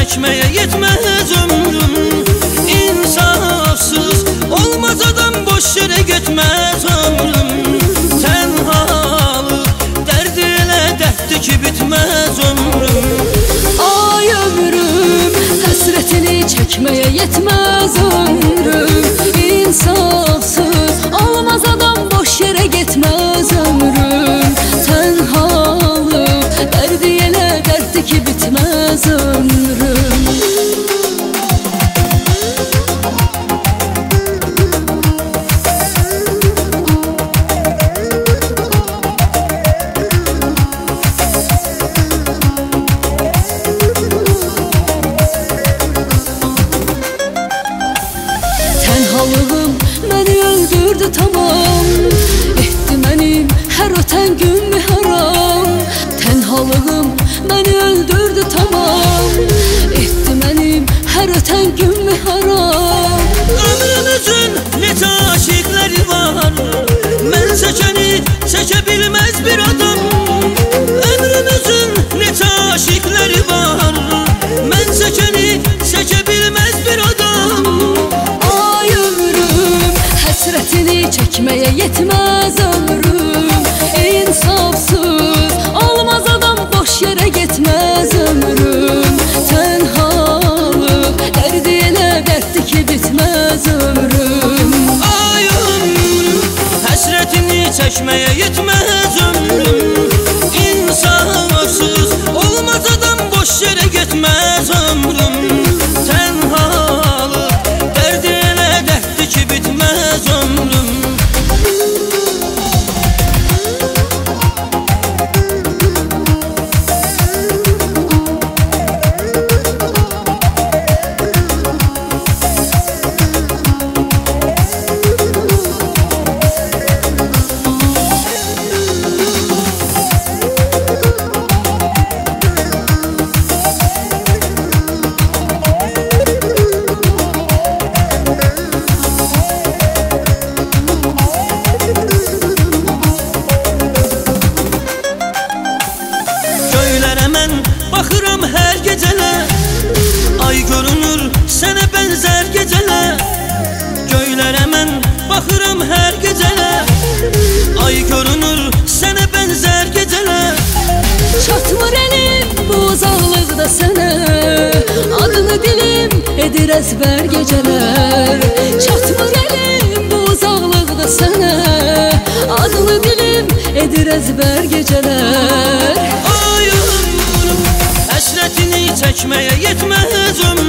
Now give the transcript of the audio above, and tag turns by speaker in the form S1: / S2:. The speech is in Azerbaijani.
S1: çəkməyə yetməz ömrüm. İnsafsız olmaz adam, boş yerə getməz ömrüm. Tənhalıq dərdi elə dərddir ki bitməz ömrüm.
S2: Ay ömrüm, həsrətini çəkməyə yetməz ömrüm. İnsafsız olmaz adam, boş yerə getməz ömrüm. Tənhalıq dərdi elə dərddir ki bitməz ömrüm. Tənhalığım məni öldürdü tamam, etdi mənim hər ötən gün haram. Tənhalığım məni öldürdü tamam, etdi mənim hər ötən gün haram.
S1: Ömrüm üçün neçə aşiqləri var, mən çəkəni çəkə bilməz bir adam. Ömrüm üçün neçə aşiqləri var, mən çəkəni çəkə bilməz bir adam.
S2: Həsrətini çəkməyə yetməz ömrüm. İnsafsız olmaz adam, boş yerə getməz ömrüm. Tənhalıq dərdi elə dərddir ki bitməz ömrüm.
S1: Ay ömrüm, həsrətini çəkməyə yetməz ömrüm. İnsafsız olmaz adam, boş yerə getməz ömrüm. Tənhalıq dərdi elə dərddir ki bitməz ömrüm. Göylərə mən baxıram hər gecələr, ay görünür sənə bənzər gecələr. Göylərə mən baxıram hər gecələr, ay görünür sənə bənzər gecələr.
S2: Çatmır əlim bu uzaqlıqda sənə, adını dilim edir əzbər gecələr. Çatmır əlim bu uzaqlıqda sənə, adını dilim edir əzbər gecələr.
S1: Ay ömrüm, həsrətini çəkməyə yetməz ömrüm.